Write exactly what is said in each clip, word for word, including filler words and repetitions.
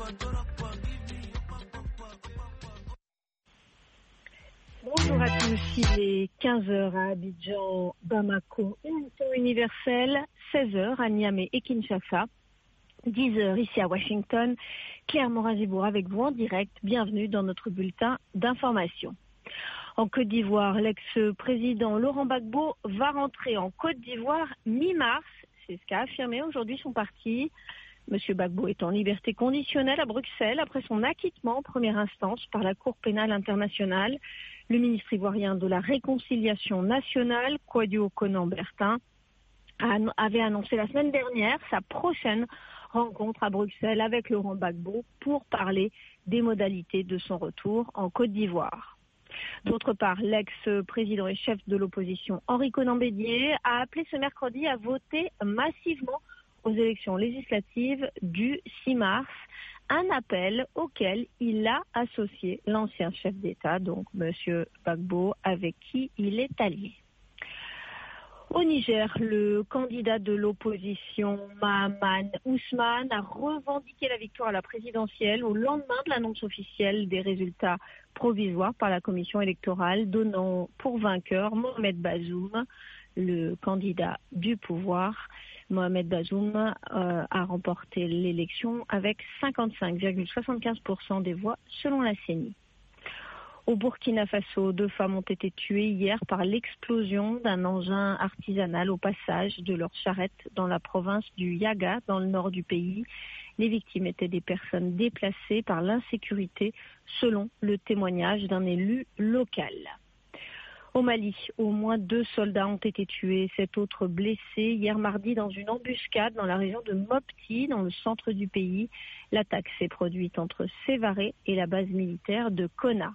Bonjour à tous, il est quinze heures à Abidjan, Bamako, émission universelle, seize heures à Niamey et Kinshasa, dix heures ici à Washington. Claire Morin-Gibour avec vous en direct, bienvenue dans notre bulletin d'information. En Côte d'Ivoire, l'ex-président Laurent Gbagbo va rentrer en Côte d'Ivoire mi-mars, c'est ce qu'a affirmé aujourd'hui son parti. Monsieur Gbagbo est en liberté conditionnelle à Bruxelles après son acquittement en première instance par la Cour pénale internationale. Le ministre ivoirien de la Réconciliation nationale, Kouadio Konan-Bertin, avait annoncé la semaine dernière sa prochaine rencontre à Bruxelles avec Laurent Gbagbo pour parler des modalités de son retour en Côte d'Ivoire. D'autre part, l'ex-président et chef de l'opposition Henri Konan Bédié a appelé ce mercredi à voter massivement aux élections législatives du six mars, un appel auquel il a associé l'ancien chef d'État, donc M. Gbagbo, avec qui il est allié. Au Niger, le candidat de l'opposition, Mahaman Ousmane, a revendiqué la victoire à la présidentielle au lendemain de l'annonce officielle des résultats provisoires par la commission électorale, donnant pour vainqueur Mohamed Bazoum, le candidat du pouvoir. Mohamed Bazoum euh, a remporté l'élection avec cinquante-cinq virgule soixante-quinze pour cent des voix selon la C E N I. Au Burkina Faso, deux femmes ont été tuées hier par l'explosion d'un engin artisanal au passage de leur charrette dans la province du Yaga, dans le nord du pays. Les victimes étaient des personnes déplacées par l'insécurité, selon le témoignage d'un élu local. Au Mali, au moins deux soldats ont été tués, sept autres blessés hier mardi dans une embuscade dans la région de Mopti, dans le centre du pays. L'attaque s'est produite entre Sévaré et la base militaire de Kona.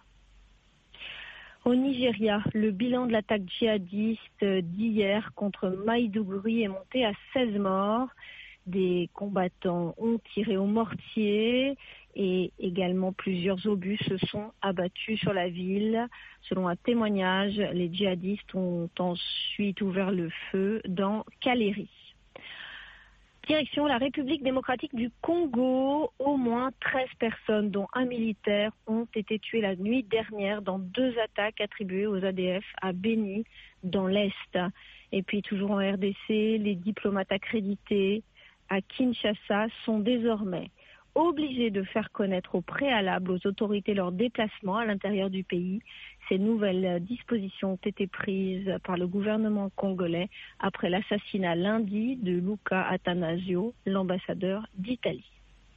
Au Nigeria, le bilan de l'attaque djihadiste d'hier contre Maïdougouri est monté à seize morts. Des combattants ont tiré au mortier et également plusieurs obus se sont abattus sur la ville. Selon un témoignage, les djihadistes ont ensuite ouvert le feu dans Kaléry. Direction la République démocratique du Congo, au moins treize personnes, dont un militaire, ont été tuées la nuit dernière dans deux attaques attribuées aux A D F à Béni, dans l'Est. Et puis toujours en R D C, les diplomates accrédités à Kinshasa sont désormais obligés de faire connaître au préalable aux autorités leur déplacement à l'intérieur du pays. Ces nouvelles dispositions ont été prises par le gouvernement congolais après l'assassinat lundi de Luca Attanasio, l'ambassadeur d'Italie.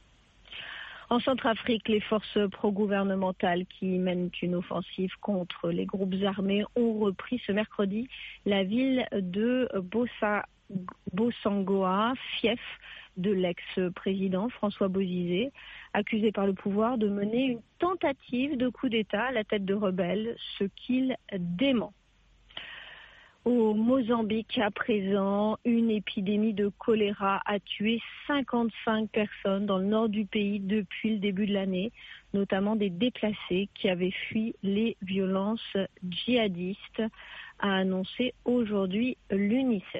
En Centrafrique, les forces pro-gouvernementales qui mènent une offensive contre les groupes armés ont repris ce mercredi la ville de Bossa, Bossangoa, fief de l'ex-président François Bozizé, accusé par le pouvoir de mener une tentative de coup d'État à la tête de rebelles, ce qu'il dément. Au Mozambique, à présent, une épidémie de choléra a tué cinquante-cinq personnes dans le nord du pays depuis le début de l'année, notamment des déplacés qui avaient fui les violences djihadistes, a annoncé aujourd'hui l'UNICEF.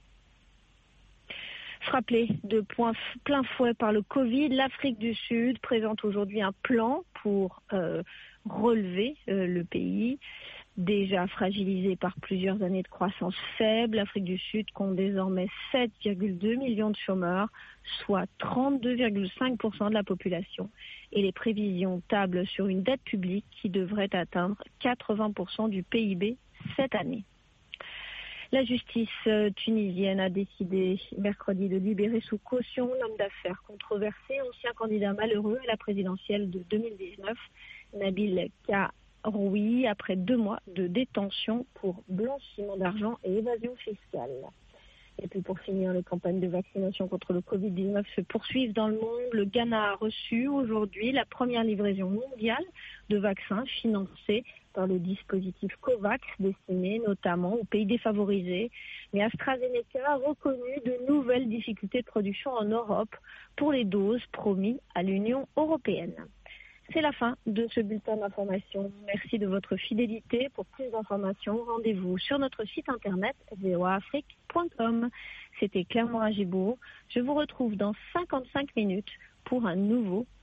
Frappée de plein fouet par le Covid, l'Afrique du Sud présente aujourd'hui un plan pour euh, relever euh, le pays. Déjà fragilisé par plusieurs années de croissance faible, l'Afrique du Sud compte désormais sept virgule deux millions de chômeurs, soit trente-deux virgule cinq pour cent de la population. Et les prévisions tablent sur une dette publique qui devrait atteindre quatre-vingts pour cent du P I B cette année. La justice tunisienne a décidé mercredi de libérer sous caution l'homme d'affaires controversé, ancien candidat malheureux à la présidentielle de deux mille dix-neuf, Nabil Karoui, après deux mois de détention pour blanchiment d'argent et évasion fiscale. Et puis pour finir, les campagnes de vaccination contre le covid dix-neuf se poursuivent dans le monde. Le Ghana a reçu aujourd'hui la première livraison mondiale de vaccins financés par le dispositif COVAX, destiné notamment aux pays défavorisés. Mais AstraZeneca a reconnu de nouvelles difficultés de production en Europe pour les doses promises à l'Union européenne. C'est la fin de ce bulletin d'information. Merci de votre fidélité. Pour plus d'informations, rendez-vous sur notre site internet v o a afrique point com. C'était Claire Morin-Gibour. Je vous retrouve dans cinquante-cinq minutes pour un nouveau